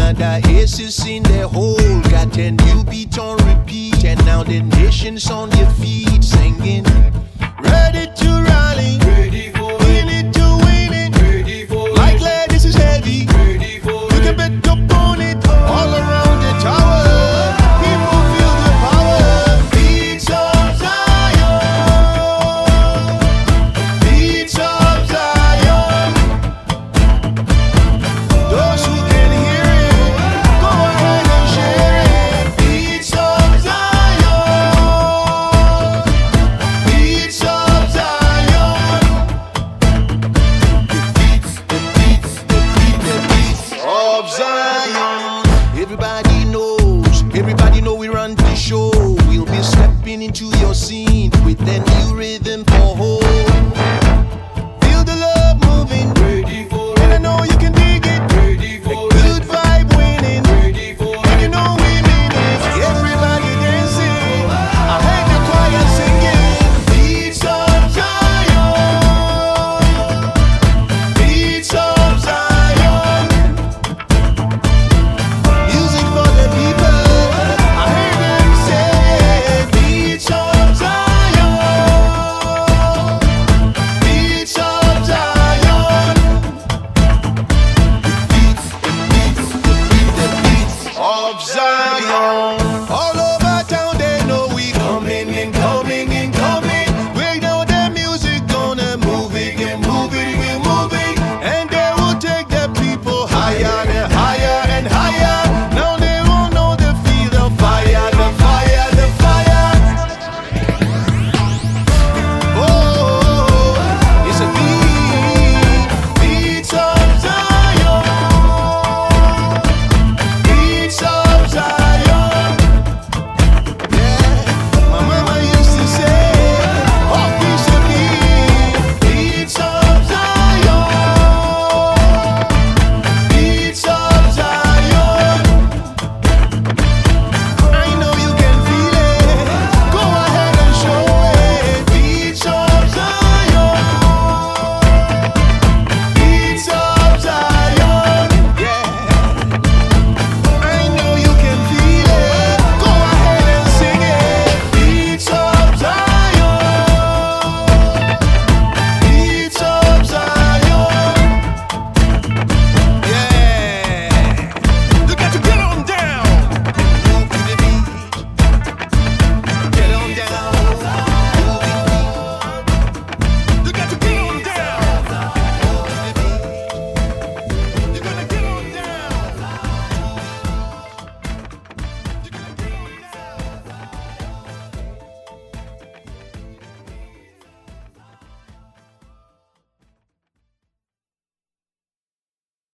another aces in the hole. Got a new beat on repeat, and now the nation's on their feet singing. Ready to rally, Ready for in it to win it. ready for Like lead, this is heavy. ready for You can bet upon it. All around the tower, people feel the power. Beats of Zion, beats of Zion. Those who can hear it, go ahead and share it. Beats of Zion, beats of Zion. The beats of Zion. Everybody know we run the show. We'll be stepping into your scene.